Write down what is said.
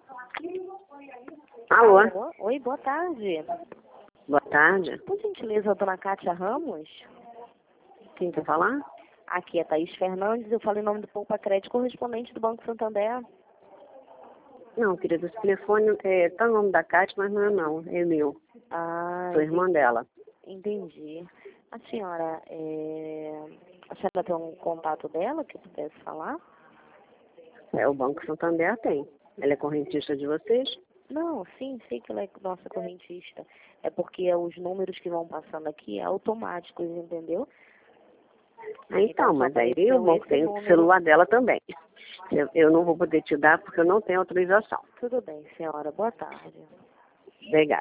Alô? Alô? Oi, boa tarde. Boa tarde. Por gentileza, a dona Kátia Ramos? Quem quer falar? Aqui é Thaís Fernandes, eu falo em nome do Poupa Crédito, correspondente do Banco Santander. Não, querida, esse telefone tá no nome da Cátia, mas não é não, é meu. Ah, Sou irmã dela. entendi. A senhora tem um contato dela que eu pudesse falar? O Banco Santander tem. Ela é correntista de vocês? Não, sim, sei que ela é nossa correntista. É porque os números que vão passando aqui é automáticos, entendeu? Então, só mas aí o apareceu banco esse tem o número. celular dela também. Eu não vou poder te dar porque eu não tenho autorização. Tudo bem, senhora. Boa tarde. Obrigada.